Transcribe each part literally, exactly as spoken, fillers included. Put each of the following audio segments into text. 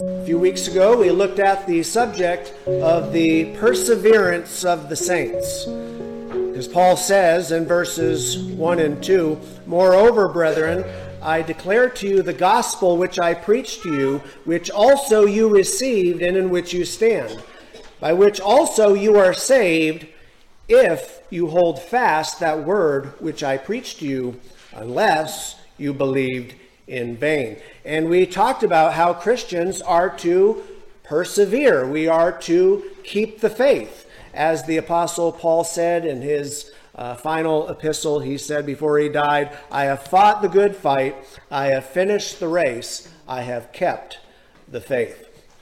A few weeks ago, we looked at the subject of the perseverance of the saints. As Paul says in verses one and two, "Moreover, brethren, I declare to you the gospel which I preached to you, which also you received and in which you stand, by which also you are saved, if you hold fast that word which I preached to you, unless you believed in vain." And we talked about how Christians are to persevere. We are to keep the faith. As the Apostle Paul said in his uh, final epistle, he said before he died, "I have fought the good fight, I have finished the race, I have kept the faith."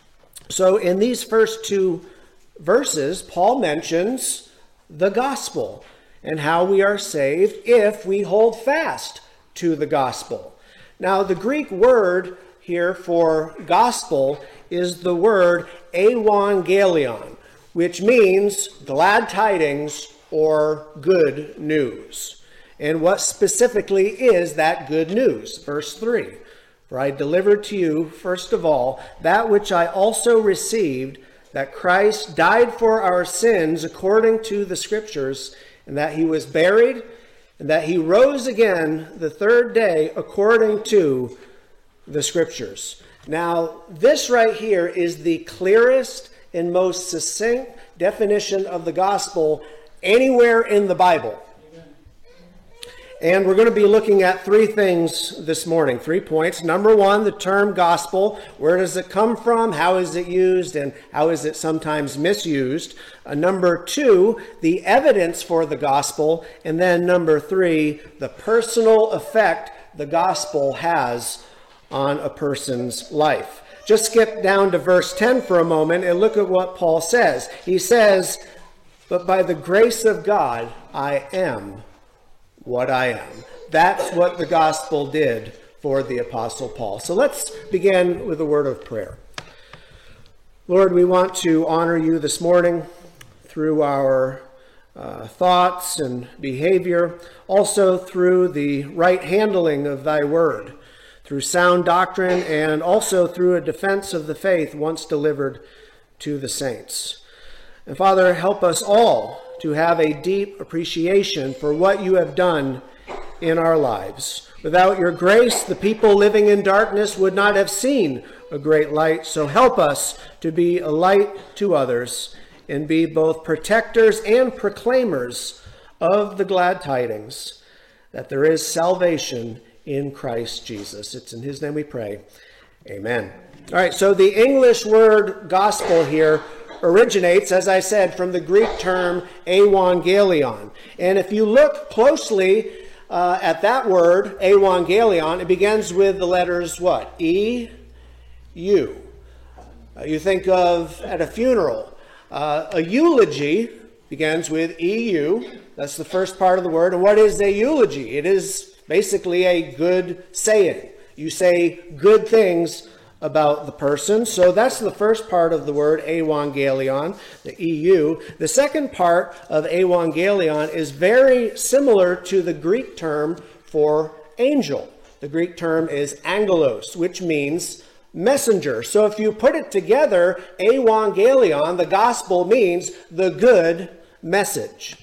So in these first two verses, Paul mentions the gospel and how we are saved if we hold fast to the gospel. Now, the Greek word here for gospel is the word euangelion, which means glad tidings or good news. And what specifically is that good news? Verse three, "For I delivered to you, first of all, that which I also received, that Christ died for our sins according to the Scriptures, and that he was buried, and that he rose again the third day according to the Scriptures." Now, this right here is the clearest and most succinct definition of the gospel anywhere in the Bible. And we're going to be looking at three things this morning, three points. Number one, the term gospel. Where does it come from? How is it used? And how is it sometimes misused? Uh, number two, the evidence for the gospel. And then number three, the personal effect the gospel has on a person's life. Just skip down to verse ten for a moment and look at what Paul says. He says, "But by the grace of God, I am what I am." That's what the gospel did for the Apostle Paul. So let's begin with a word of prayer. Lord, we want to honor you this morning through our uh, thoughts and behavior, also through the right handling of thy word, through sound doctrine, and also through a defense of the faith once delivered to the saints. And Father, help us all to have a deep appreciation for what you have done in our lives. Without your grace, the people living in darkness would not have seen a great light. So help us to be a light to others and be both protectors and proclaimers of the glad tidings that there is salvation in Christ Jesus. It's in his name we pray. Amen. All right, so the English word gospel here originates, as I said, from the Greek term euangelion. And if you look closely uh, at that word, euangelion, it begins with the letters what? E, U. Uh, you think of at a funeral, uh, a eulogy begins with E U. That's the first part of the word. And what is a eulogy? It is basically a good saying. You say good things about the person. So that's the first part of the word euangelion, the E U. The second part of euangelion is very similar to the Greek term for angel. The Greek term is angelos, which means messenger. So if you put it together, euangelion, the gospel, means the good message.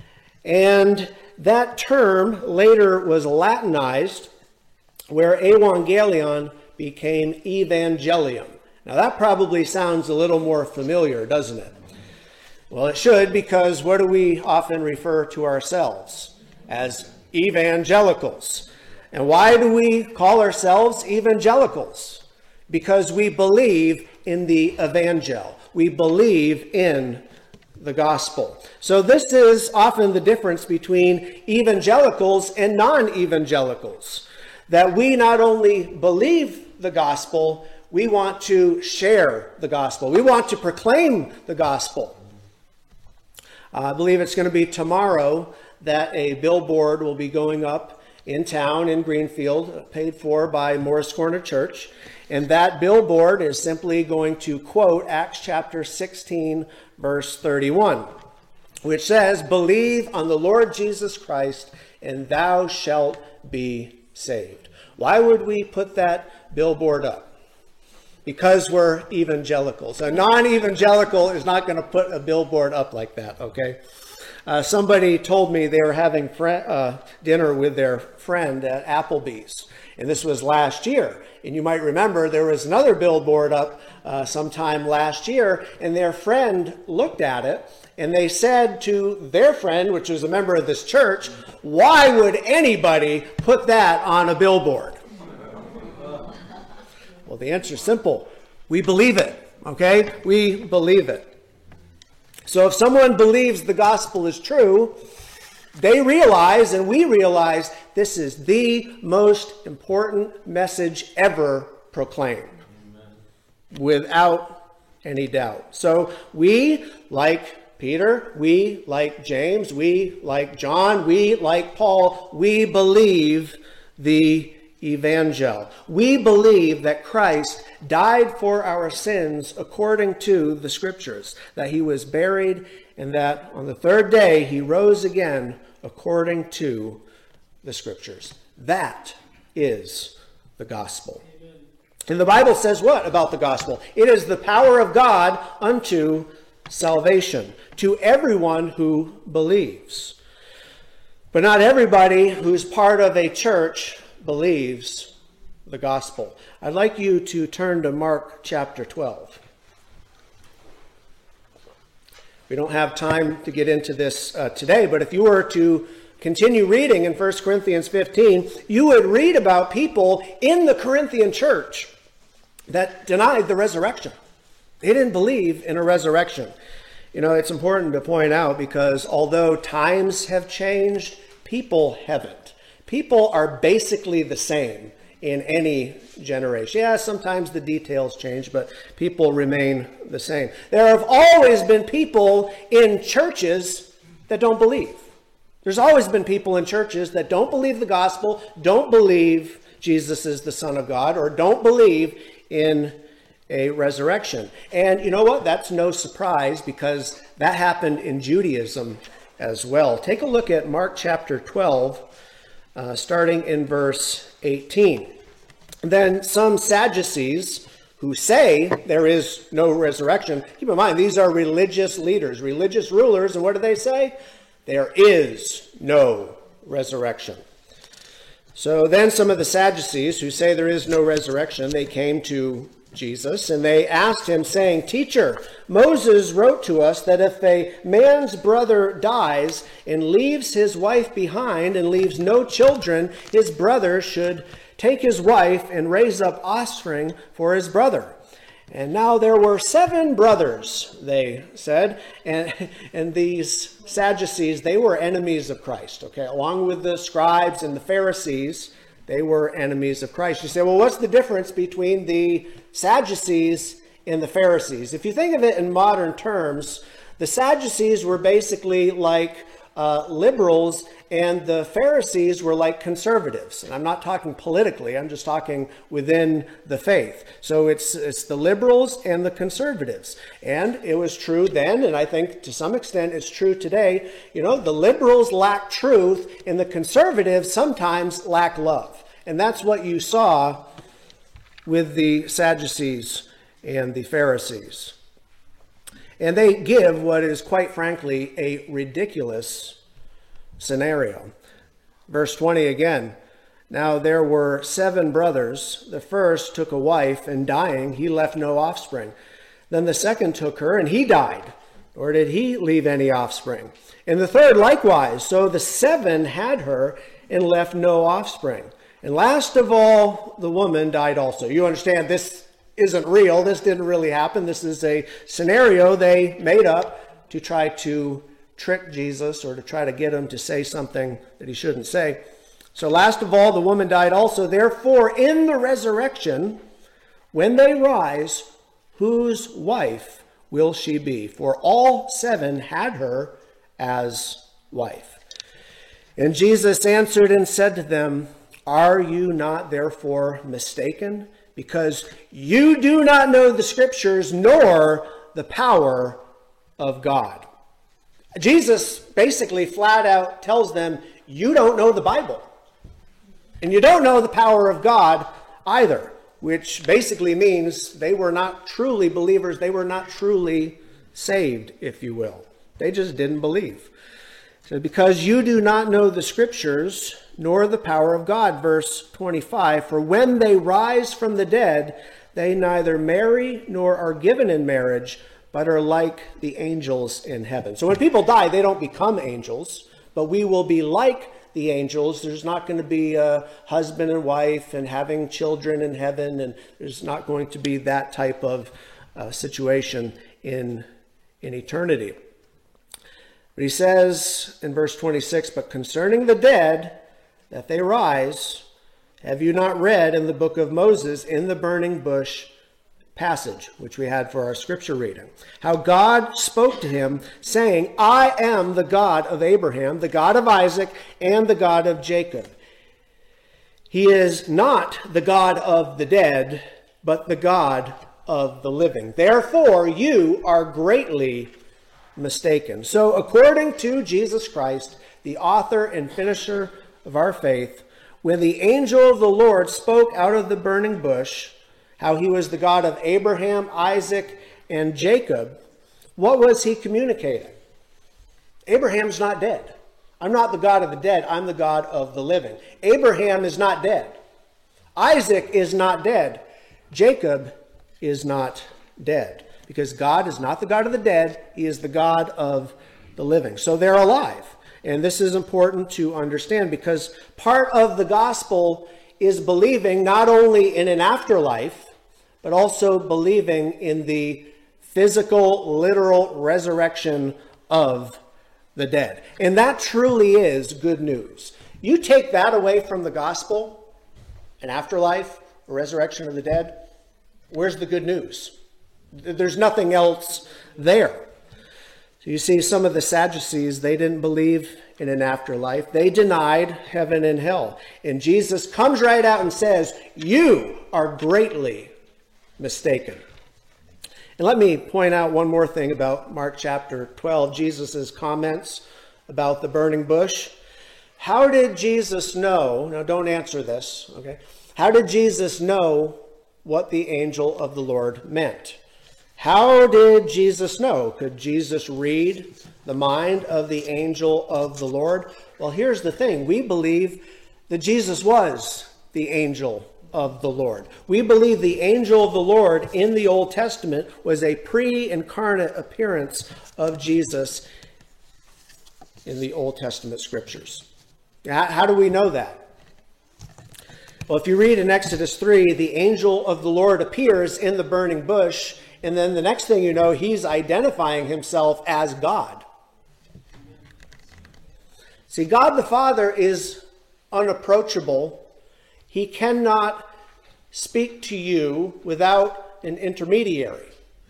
And that term later was Latinized, where evangelion became evangelium. Now that probably sounds a little more familiar, doesn't it? Well, it should, because what do we often refer to ourselves? As evangelicals. And why do we call ourselves evangelicals? Because we believe in the evangel. We believe in the gospel. So this is often the difference between evangelicals and non-evangelicals. That we not only believe the gospel, we want to share the gospel. We want to proclaim the gospel. Uh, I believe it's going to be tomorrow that a billboard will be going up in town in Greenfield, paid for by Morris Corner Church. And that billboard is simply going to quote Acts chapter sixteen, verse thirty-one, which says, "Believe on the Lord Jesus Christ, and thou shalt be saved." Why would we put that billboard up? because we're evangelicals. A non-evangelical is not going to put a billboard up like that, okay? Uh, somebody told me they were having fr- uh, dinner with their friend at Applebee's, and this was last year. And you might remember there was another billboard up uh, sometime last year, and their friend looked at it, and they said to their friend, which was a member of this church, "Why would anybody put that on a billboard?" Well, the answer is simple. We believe it, okay? We believe it. So if someone believes the gospel is true, they realize, and we realize, this is the most important message ever proclaimed. Amen. Without any doubt. So we, like Peter, we, like James, we, like John, we, like Paul, we believe the evangel. We believe that Christ died for our sins according to the scriptures, that he was buried, and that on the third day he rose again according to the scriptures. That is the gospel. Amen. And the Bible says what about the gospel? It is the power of God unto salvation to everyone who believes. But not everybody who's part of a church believes the gospel. I'd like you to turn to Mark chapter twelve. We don't have time to get into this uh, today, but if you were to continue reading in First Corinthians fifteen, you would read about people in the Corinthian church that denied the resurrection. They didn't believe in a resurrection. You know, it's important to point out because although times have changed, people haven't. People are basically the same in any generation. Yeah, sometimes the details change, but people remain the same. There have always been people in churches that don't believe. There's always been people in churches that don't believe the gospel, don't believe Jesus is the Son of God, or don't believe in a resurrection. And you know what? That's no surprise because that happened in Judaism as well. Take a look at Mark chapter twelve. Uh, starting in verse eighteen. Then some Sadducees who say there is no resurrection, keep in mind, these are religious leaders, religious rulers, and what do they say? There is no resurrection. So then some of the Sadducees who say there is no resurrection, they came to Jesus, and they asked him, saying, "Teacher, Moses wrote to us that if a man's brother dies and leaves his wife behind and leaves no children, his brother should take his wife and raise up offspring for his brother." And now there were seven brothers, they said, and, and these Sadducees, they were enemies of Christ, okay, along with the scribes and the Pharisees. They were enemies of Christ. You say, well, what's the difference between the Sadducees and the Pharisees? If you think of it in modern terms, the Sadducees were basically like uh, liberals, and the Pharisees were like conservatives. And I'm not talking politically, I'm just talking within the faith. So it's, it's the liberals and the conservatives. And it was true then, and I think to some extent it's true today. You know, the liberals lack truth, and the conservatives sometimes lack love. And that's what you saw with the Sadducees and the Pharisees. And they give what is quite frankly a ridiculous scenario. Verse twenty again. Now there were seven brothers. The first took a wife, and dying, he left no offspring. Then the second took her, and he died, or did he leave any offspring? And the third likewise. So the seven had her and left no offspring. And last of all, the woman died also. You understand this isn't real. This didn't really happen. This is a scenario they made up to try to trick Jesus or to try to get him to say something that he shouldn't say. So last of all, the woman died also. Therefore, in the resurrection, when they rise, whose wife will she be? For all seven had her as wife. And Jesus answered and said to them, "Are you not therefore mistaken? Because you do not know the scriptures nor the power of God." Jesus basically flat out tells them, you don't know the Bible. And you don't know the power of God either. which basically means they were not truly believers. They were not truly saved, if you will. They just didn't believe. So because you do not know the scriptures, nor the power of God, verse twenty-five, for when they rise from the dead, they neither marry nor are given in marriage, but are like the angels in heaven. So when people die, they don't become angels, but we will be like the angels. There's not going to be a husband and wife and having children in heaven, and there's not going to be that type of uh, situation in, in eternity. But he says in verse twenty-six, but concerning the dead, that they rise, have you not read in the book of Moses in the burning bush passage, which we had for our scripture reading, how God spoke to him, saying, I am the God of Abraham, the God of Isaac, and the God of Jacob. He is not the God of the dead, but the God of the living. Therefore, you are greatly mistaken. So, according to Jesus Christ, the author and finisher of our faith, when the angel of the Lord spoke out of the burning bush, how he was the God of Abraham, Isaac, and Jacob, what was he communicating? Abraham's not dead. I'm not the God of the dead. I'm the God of the living. Abraham is not dead. Isaac is not dead. Jacob is not dead. Because God is not the God of the dead. He is the God of the living. So they're alive. And this is important to understand because part of the gospel is believing not only in an afterlife, but also believing in the physical, literal resurrection of the dead. And that truly is good news. You take that away from the gospel, an afterlife, a resurrection of the dead, where's the good news? There's nothing else there. So you see, some of the Sadducees, they didn't believe in an afterlife. They denied heaven and hell. And Jesus comes right out and says, you are greatly mistaken. And let me point out one more thing about Mark chapter twelve, Jesus' comments about the burning bush. How did Jesus know? Now don't answer this, okay? How did Jesus know what the angel of the Lord meant? How did Jesus know? Could Jesus read the mind of the angel of the Lord? Well, here's the thing. We believe that Jesus was the angel of the Lord. We believe the angel of the Lord in the Old Testament was a pre-incarnate appearance of Jesus in the Old Testament scriptures. How do we know that? Well, if you read in Exodus three, the angel of the Lord appears in the burning bush, and then the next thing you know, he's identifying himself as God. See, God the Father is unapproachable. He cannot speak to you without an intermediary.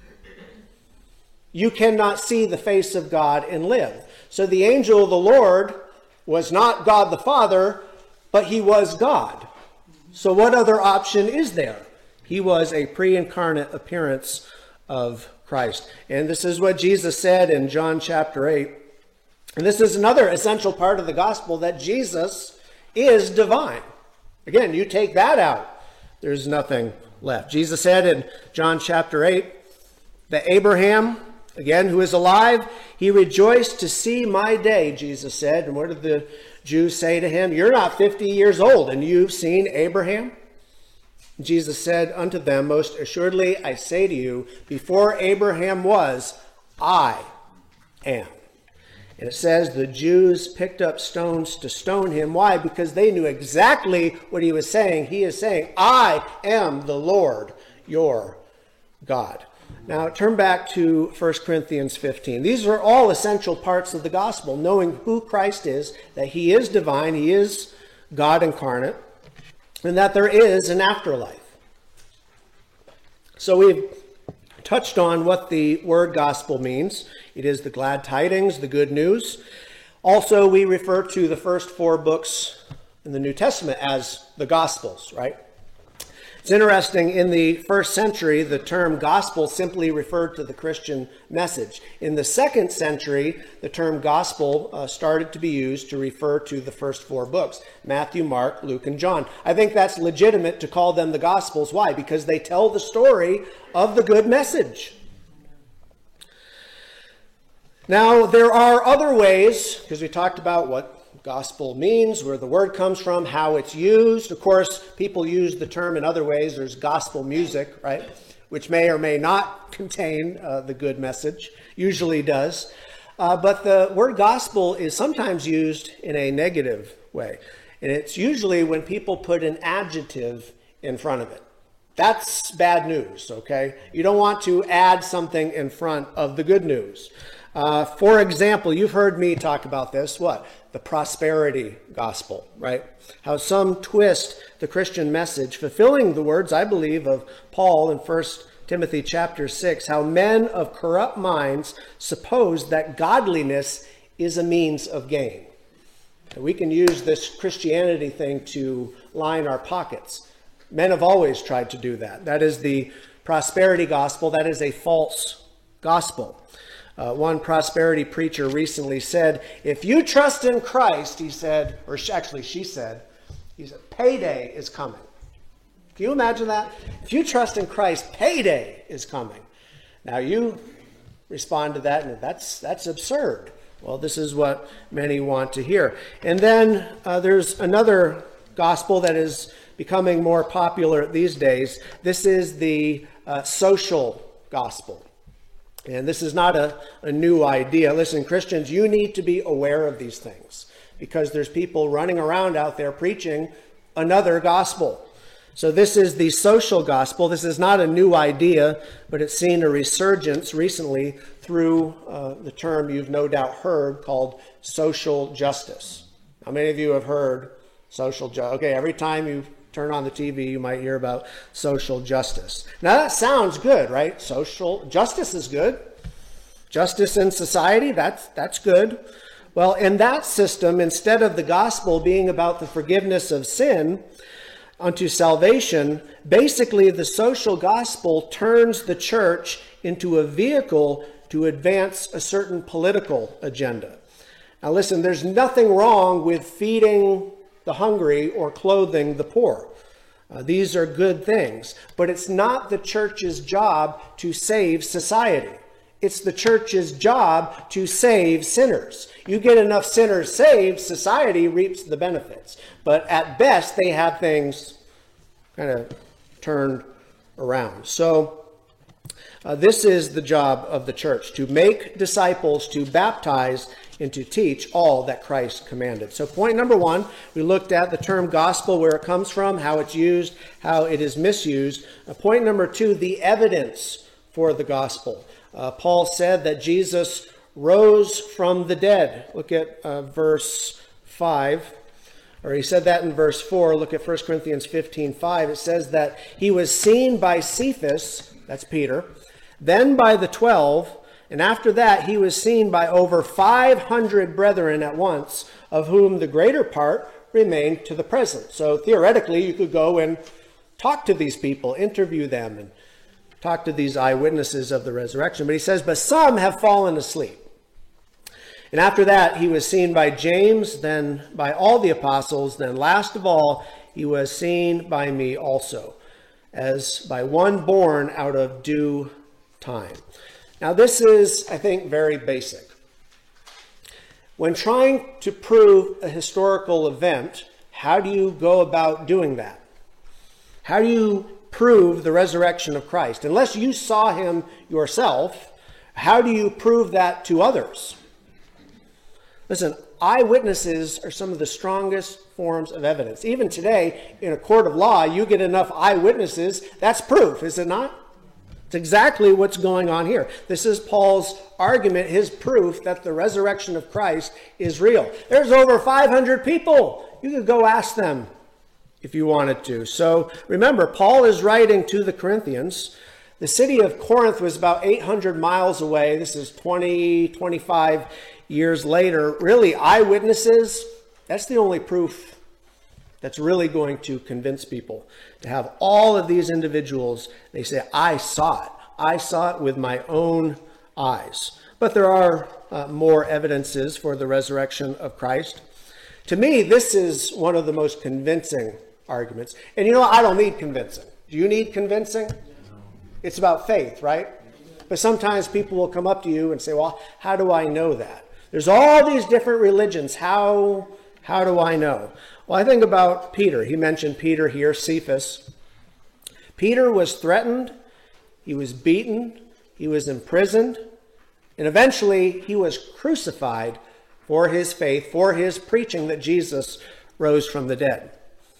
You cannot see the face of God and live. So the angel of the Lord was not God the Father, but he was God. So what other option is there? He was a pre-incarnate appearance of Christ. And this is what Jesus said in John chapter eight. And this is another essential part of the gospel, that Jesus is divine. Again, you take that out, there's nothing left. Jesus said in John chapter eight that Abraham, again, who is alive, he rejoiced to see my day, Jesus said. And what did the Jews say to him? You're not fifty years old, and you've seen Abraham? Jesus said unto them, most assuredly I say to you, before Abraham was, I am. And it says the Jews picked up stones to stone him. Why? Because they knew exactly what he was saying. He is saying, I am the Lord, your God. Now turn back to First Corinthians fifteen. These are all essential parts of the gospel, knowing who Christ is, that he is divine, he is God incarnate, and that there is an afterlife. So we've touched on what the word gospel means. It is the glad tidings, the good news. Also, we refer to the first four books in the New Testament as the Gospels, right? It's interesting, in the first century, the term gospel simply referred to the Christian message. In the second century, the term gospel uh, started to be used to refer to the first four books, Matthew, Mark, Luke, and John. I think that's legitimate to call them the gospels. Why? Because they tell the story of the good message. Now, there are other ways, because we talked about what gospel means, where the word comes from, how it's used. Of course, people use the term in other ways. There's gospel music, right, which may or may not contain uh, the good message, usually does. Uh, but the word gospel is sometimes used in a negative way. And it's usually when people put an adjective in front of it. That's bad news, okay? You don't want to add something in front of the good news. Uh, for example, you've heard me talk about this, what? The prosperity gospel, right? How some twist the Christian message, fulfilling the words, I believe, of Paul in First Timothy chapter six, how men of corrupt minds suppose that godliness is a means of gain. And we can use this Christianity thing to line our pockets. Men have always tried to do that. That is the prosperity gospel. That is a false gospel. Uh, one prosperity preacher recently said, if you trust in Christ, he said, or she, actually she said, he said, payday is coming. Can you imagine that? If you trust in Christ, payday is coming. Now you respond to that, and that's, that's absurd. Well, this is what many want to hear. And then uh, there's another gospel that is becoming more popular these days. This is the uh, social gospel. And this is not a, a new idea. Listen, Christians, you need to be aware of these things because there's people running around out there preaching another gospel. So this is the social gospel. This is not a new idea, but it's seen a resurgence recently through uh, the term you've no doubt heard called social justice. How many of you have heard social justice? Okay, every time you turn on the T V, you might hear about social justice. Now that sounds good, right? Social justice is good. Justice in society, that's, that's good. Well, in that system, instead of the gospel being about the forgiveness of sin unto salvation, basically the social gospel turns the church into a vehicle to advance a certain political agenda. Now listen, there's nothing wrong with feeding the hungry or clothing the poor. Uh, these are good things, but it's not the church's job to save society. It's the church's job to save sinners. You get enough sinners saved, society reaps the benefits. But at best, they have things kind of turned around. So uh, this is the job of the church, to make disciples, to baptize, and to teach all that Christ commanded. So point number one, we looked at the term gospel, where it comes from, how it's used, how it is misused. Uh, point number two, the evidence for the gospel. Uh, Paul said that Jesus rose from the dead. Look at uh, verse five. Or he said that in verse four. Look at First Corinthians fifteen five. It says that he was seen by Cephas, that's Peter, then by the twelve, and after that he was seen by over five hundred brethren at once, of whom the greater part remained to the present. So theoretically, you could go and talk to these people, interview them, and talk to these eyewitnesses of the resurrection. But he says, but some have fallen asleep. And after that, he was seen by James, then by all the apostles, then last of all, he was seen by me also, as by one born out of due time. Now, this is, I think, very basic. When trying to prove a historical event, how do you go about doing that? How do you prove the resurrection of Christ? Unless you saw him yourself, how do you prove that to others? Listen, eyewitnesses are some of the strongest forms of evidence. Even today, in a court of law, you get enough eyewitnesses, that's proof, is it not? It's exactly what's going on here. This is Paul's argument, his proof that the resurrection of Christ is real. There's over five hundred people. You could go ask them if you wanted to. So remember, Paul is writing to the Corinthians. The city of Corinth was about eight hundred miles away. This is twenty, twenty-five years later. Really, eyewitnesses, that's the only proof that's really going to convince people. To have all of these individuals, they say, I saw it. I saw it with my own eyes. But there are uh, more evidences for the resurrection of Christ. To me, this is one of the most convincing arguments. And you know, I don't need convincing. Do you need convincing? It's about faith, right? But sometimes people will come up to you and say, well, how do I know that? There's all these different religions. How, how do I know? Well, I think about Peter. He mentioned Peter here, Cephas. Peter was threatened. He was beaten. He was imprisoned. And eventually he was crucified for his faith, for his preaching that Jesus rose from the dead.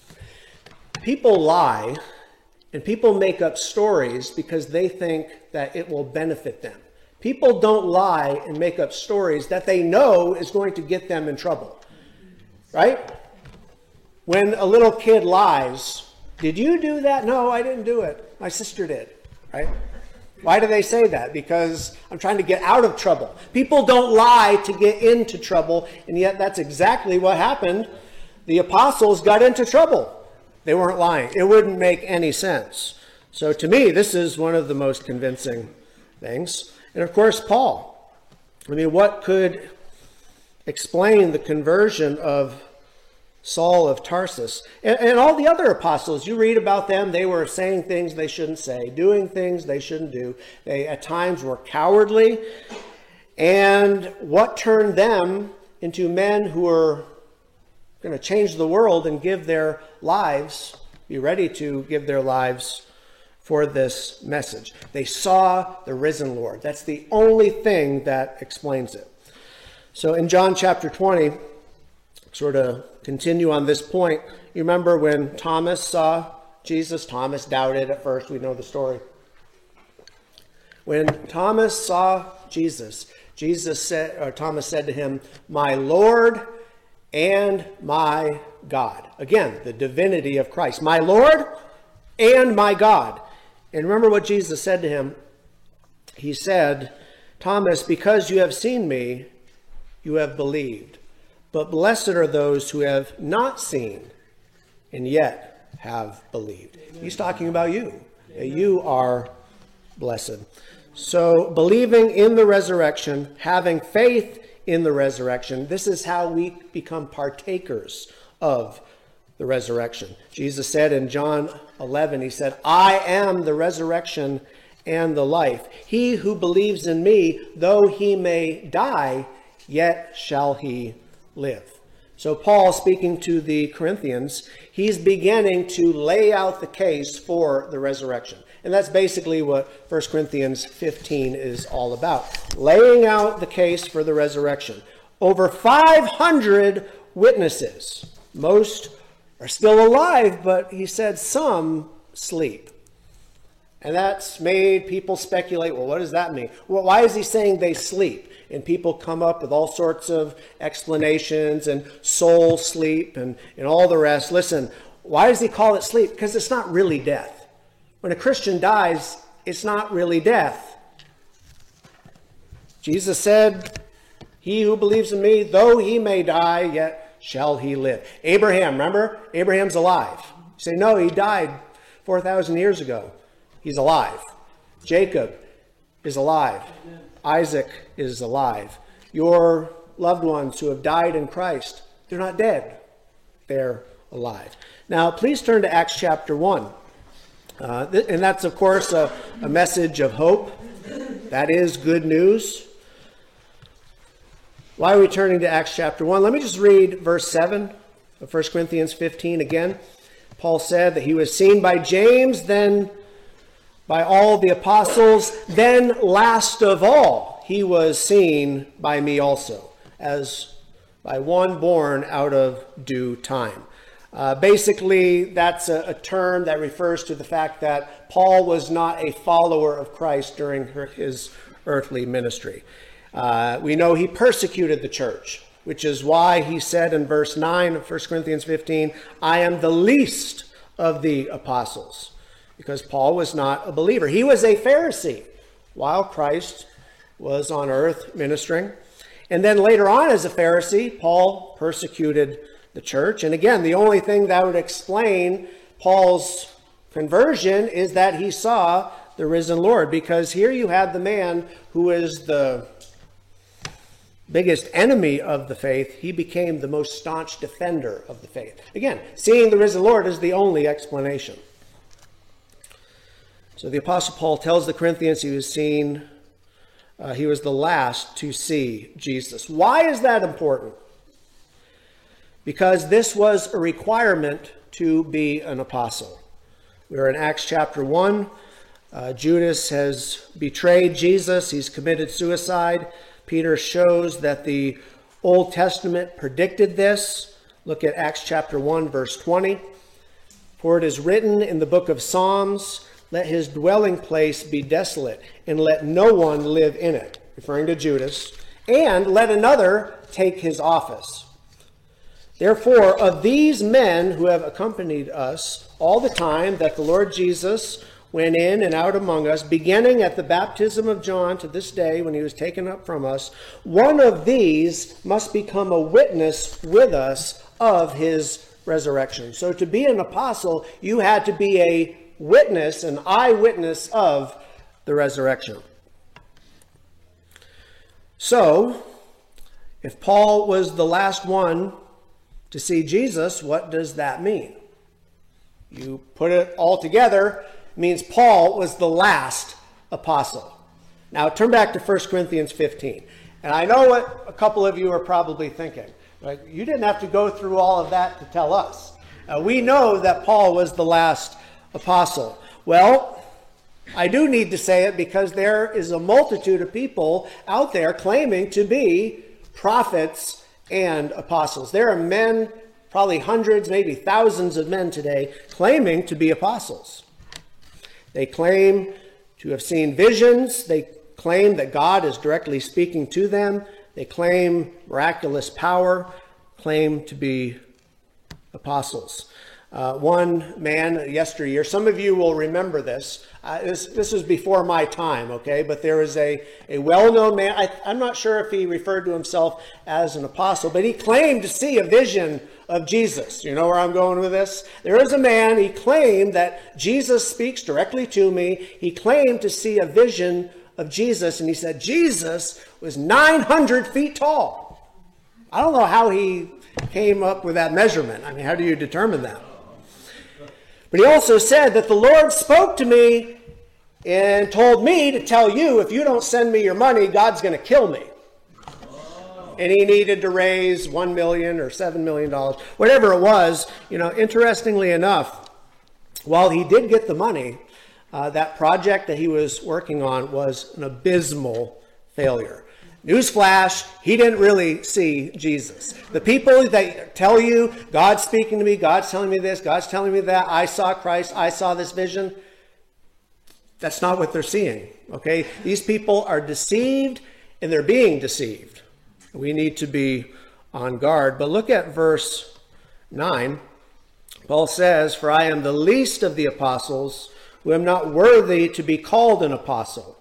People lie and people make up stories because they think that it will benefit them. People don't lie and make up stories that they know is going to get them in trouble, right? When a little kid lies, did you do that? No, I didn't do it. My sister did, right? Why do they say that? Because I'm trying to get out of trouble. People don't lie to get into trouble, and yet that's exactly what happened. The apostles got into trouble. They weren't lying. It wouldn't make any sense. So to me, this is one of the most convincing things. And of course, Paul. I mean, what could explain the conversion of Saul of Tarsus? And, and all the other apostles, you read about them, they were saying things they shouldn't say, doing things they shouldn't do. They at times were cowardly. And what turned them into men who were going to change the world and give their lives, be ready to give their lives for this message? They saw the risen Lord. That's the only thing that explains it. So in John chapter twenty, sort of continue on this point, you remember when Thomas saw Jesus? Thomas doubted at first. We know the story. When Thomas saw Jesus, Jesus said, or Thomas said to him, "My Lord and my God." Again, the divinity of Christ. My Lord and my God. And remember what Jesus said to him. He said, "Thomas, because you have seen me, you have believed. But blessed are those who have not seen and yet have believed." He's talking about you. You are blessed. So believing in the resurrection, having faith in the resurrection, this is how we become partakers of the resurrection. Jesus said in John eleven, he said, "I am the resurrection and the life. He who believes in me, though he may die, yet shall he live." So Paul, speaking to the Corinthians, he's beginning to lay out the case for the resurrection. And that's basically what First Corinthians fifteen is all about. Laying out the case for the resurrection. Over five hundred witnesses. Most are still alive, but he said some sleep. And that's made people speculate, well, what does that mean? Well, why is he saying they sleep? And people come up with all sorts of explanations and soul sleep and, and all the rest. Listen, why does he call it sleep? Because it's not really death. When a Christian dies, it's not really death. Jesus said, "He who believes in me, though he may die, yet shall he live." Abraham, remember? Abraham's alive. You say, no, he died four thousand years ago. He's alive. Jacob is alive. Isaac is alive. Your loved ones who have died in Christ, they're not dead. They're alive. Now, please turn to Acts chapter one. Uh, th- and that's, of course, a, a message of hope. That is good news. Why are we turning to Acts chapter one? Let me just read verse seven of First Corinthians fifteen again. Paul said that he was seen by James, then by all the apostles, then last of all, he was seen by me also, as by one born out of due time. Uh, basically, that's a, a term that refers to the fact that Paul was not a follower of Christ during her, his earthly ministry. Uh, we know he persecuted the church, which is why he said in verse nine of First Corinthians fifteen, "I am the least of the apostles," because Paul was not a believer. He was a Pharisee while Christ was on earth ministering. And then later on as a Pharisee, Paul persecuted the church. And again, the only thing that would explain Paul's conversion is that he saw the risen Lord, because here you had the man who is the biggest enemy of the faith. He became the most staunch defender of the faith. Again, seeing the risen Lord is the only explanation. So the Apostle Paul tells the Corinthians he was seen, uh, he was the last to see Jesus. Why is that important? Because this was a requirement to be an apostle. We're in Acts chapter one. Uh, Judas has betrayed Jesus. He's committed suicide. Peter shows that the Old Testament predicted this. Look at Acts chapter one, verse twenty. For it is written in the book of Psalms, let his dwelling place be desolate, and let no one live in it, referring to Judas, and let another take his office. Therefore, of these men who have accompanied us all the time that the Lord Jesus went in and out among us, beginning at the baptism of John to this day when he was taken up from us, one of these must become a witness with us of his resurrection. So to be an apostle, you had to be a witness, an eyewitness of the resurrection. So, if Paul was the last one to see Jesus, what does that mean? You put it all together, it means Paul was the last apostle. Now turn back to First Corinthians fifteen. And I know what a couple of you are probably thinking. Like, you didn't have to go through all of that to tell us. Uh, we know that Paul was the last apostle. Well, I do need to say it because there is a multitude of people out there claiming to be prophets and apostles. There are men, probably hundreds, maybe thousands of men today, claiming to be apostles. They claim to have seen visions. They claim that God is directly speaking to them. They claim miraculous power, claim to be apostles. Uh, one man yesteryear, some of you will remember this. Uh, this, this was before my time, okay? But there was a, a well-known man. I, I'm not sure if he referred to himself as an apostle, but he claimed to see a vision of Jesus. You know where I'm going with this? There is a man, he claimed that Jesus speaks directly to me. He claimed to see a vision of Jesus, and he said Jesus was nine hundred feet tall. I don't know how he came up with that measurement. I mean, how do you determine that? But he also said that the Lord spoke to me and told me to tell you, if you don't send me your money, God's going to kill me. And he needed to raise one million dollars or seven million dollars, whatever it was. You know, interestingly enough, while he did get the money, uh, that project that he was working on was an abysmal failure. Newsflash, he didn't really see Jesus. The people that tell you, God's speaking to me, God's telling me this, God's telling me that, I saw Christ, I saw this vision, that's not what they're seeing, okay? These people are deceived, and they're being deceived. We need to be on guard. But look at verse nine. Paul says, for I am the least of the apostles, who am not worthy to be called an apostle,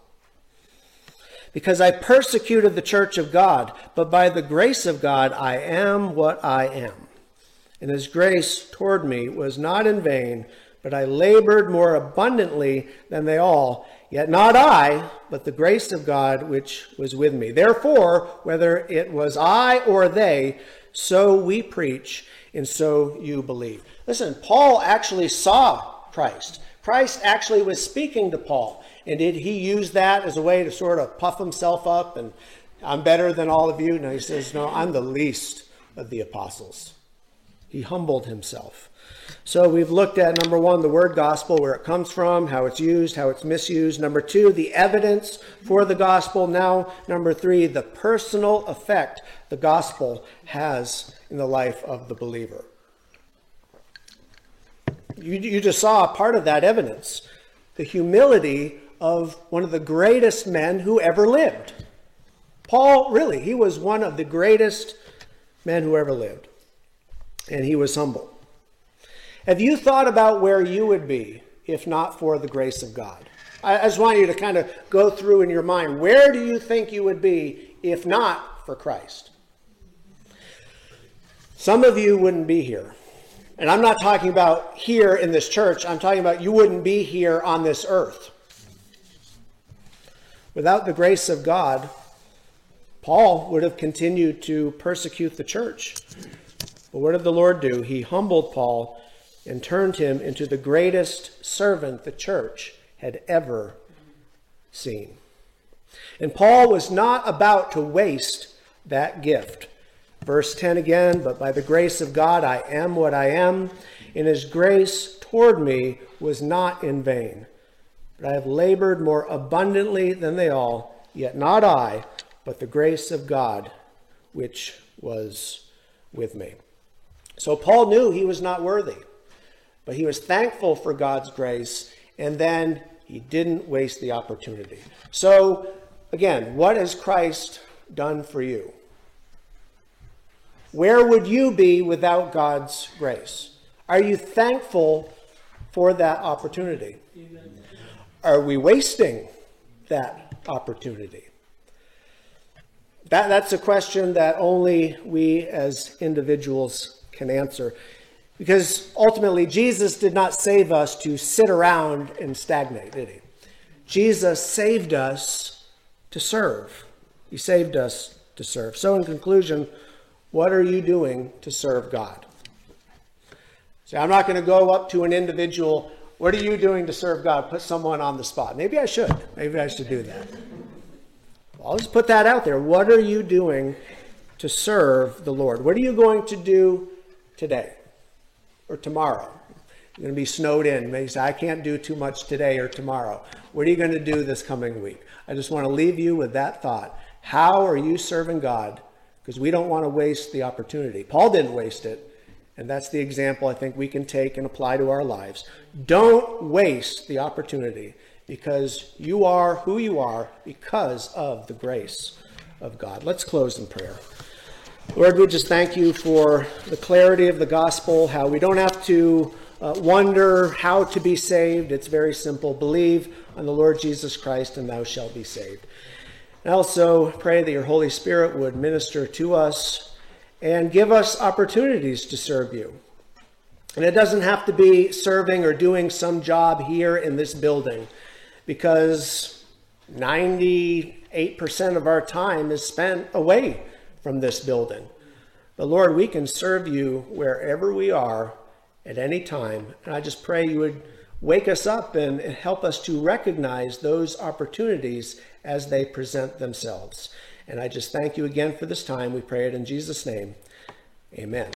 because I persecuted the church of God, but by the grace of God I am what I am. And his grace toward me was not in vain, but I labored more abundantly than they all. Yet not I, but the grace of God which was with me. Therefore, whether it was I or they, so we preach, and so you believe. Listen, Paul actually saw Christ. Christ actually was speaking to Paul. And did he use that as a way to sort of puff himself up and I'm better than all of you? No, he says, no, I'm the least of the apostles. He humbled himself. So we've looked at, number one, the word gospel, where it comes from, how it's used, how it's misused. Number two, the evidence for the gospel. Now, number three, the personal effect the gospel has in the life of the believer. You, you just saw part of that evidence, the humility of one of the greatest men who ever lived. Paul, really, he was one of the greatest men who ever lived. And he was humble. Have you thought about where you would be if not for the grace of God? I just want you to kind of go through in your mind, where do you think you would be if not for Christ? Some of you wouldn't be here. And I'm not talking about here in this church. I'm talking about you wouldn't be here on this earth. Without the grace of God, Paul would have continued to persecute the church. But what did the Lord do? He humbled Paul and turned him into the greatest servant the church had ever seen. And Paul was not about to waste that gift. Verse ten again, but by the grace of God I am what I am, and his grace toward me was not in vain. But I have labored more abundantly than they all, yet not I, but the grace of God, which was with me. So Paul knew he was not worthy, but he was thankful for God's grace, and then he didn't waste the opportunity. So, again, what has Christ done for you? Where would you be without God's grace? Are you thankful for that opportunity? Amen. Are we wasting that opportunity? That, that's a question that only we as individuals can answer. Because ultimately, Jesus did not save us to sit around and stagnate, did he? Jesus saved us to serve. He saved us to serve. So in conclusion, what are you doing to serve God? See, I'm not going to go up to an individual, what are you doing to serve God? Put someone on the spot. Maybe I should. Maybe I should do that. I'll just put that out there. What are you doing to serve the Lord? What are you going to do today or tomorrow? You're going to be snowed in. Maybe you say, I can't do too much today or tomorrow. What are you going to do this coming week? I just want to leave you with that thought. How are you serving God? Because we don't want to waste the opportunity. Paul didn't waste it. And that's the example I think we can take and apply to our lives. Don't waste the opportunity, because you are who you are because of the grace of God. Let's close in prayer. Lord, we just thank you for the clarity of the gospel, how we don't have to uh, wonder how to be saved. It's very simple. Believe on the Lord Jesus Christ and thou shalt be saved. I also pray that your Holy Spirit would minister to us and give us opportunities to serve you. And it doesn't have to be serving or doing some job here in this building, because ninety-eight percent of our time is spent away from this building. But Lord, we can serve you wherever we are at any time. And I just pray you would wake us up and help us to recognize those opportunities as they present themselves. And I just thank you again for this time. We pray it in Jesus' name. Amen.